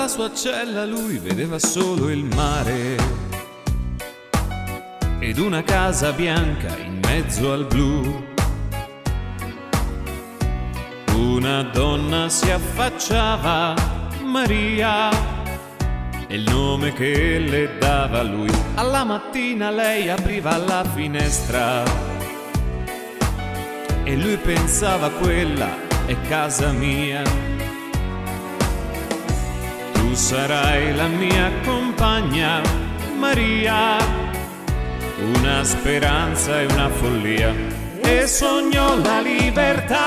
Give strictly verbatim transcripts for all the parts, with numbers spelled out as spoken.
Dalla sua cella lui vedeva solo il mare ed una casa bianca in mezzo al blu. Una donna si affacciava, Maria, e il nome che le dava lui. Alla mattina lei apriva la finestra e lui pensava: quella è casa mia. Tu sarai la mia compagna, Maria, una speranza e una follia. E sognò la libertà,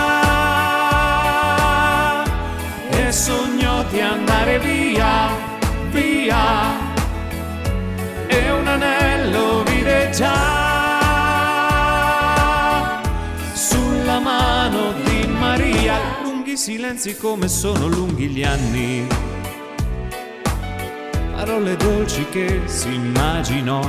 e sognò di andare via, via, e un anello vide già sulla mano di Maria. Lunghi silenzi come sono lunghi gli anni, parole dolci che si immaginò.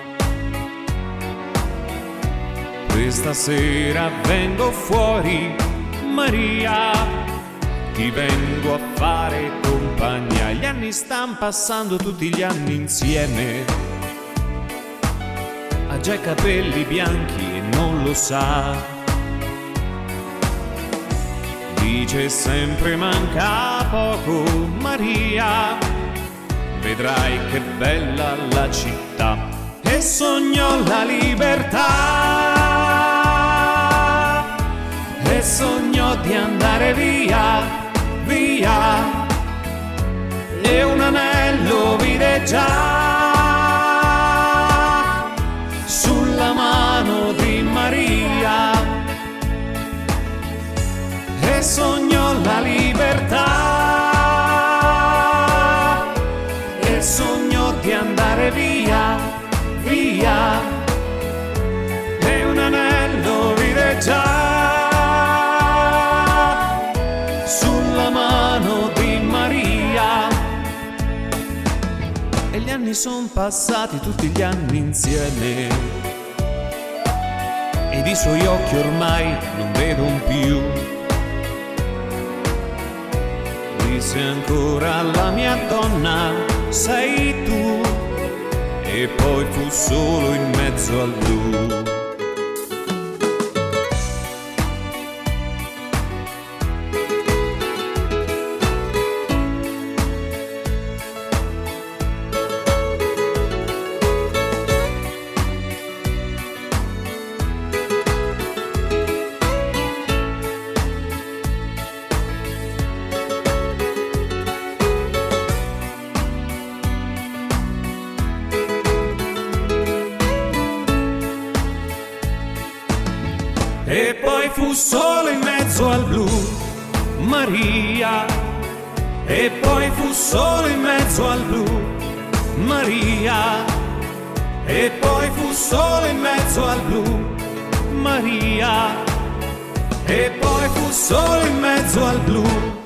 Questa sera vengo fuori, Maria, ti vengo a fare compagnia. Gli anni stanno passando, tutti gli anni insieme. Ha già i capelli bianchi e non lo sa. Dice sempre: manca poco, Maria, vedrai che bella la città. E sognò la libertà, e sognò di andare via, via, e un anello vide già sulla mano di Maria. E sognò la libertà, e sognò di andare via, via, e un anello vide già sulla mano di Maria. E gli anni son passati, tutti gli anni insieme, ed i suoi occhi ormai non vedono più. Disse ancora: la mia donna sei tu. E poi fu solo in mezzo al blu. E poi fu solo in mezzo al blu, Maria. E poi fu solo in mezzo al blu, Maria. E poi fu solo in mezzo al blu, Maria. E poi fu solo in mezzo al blu.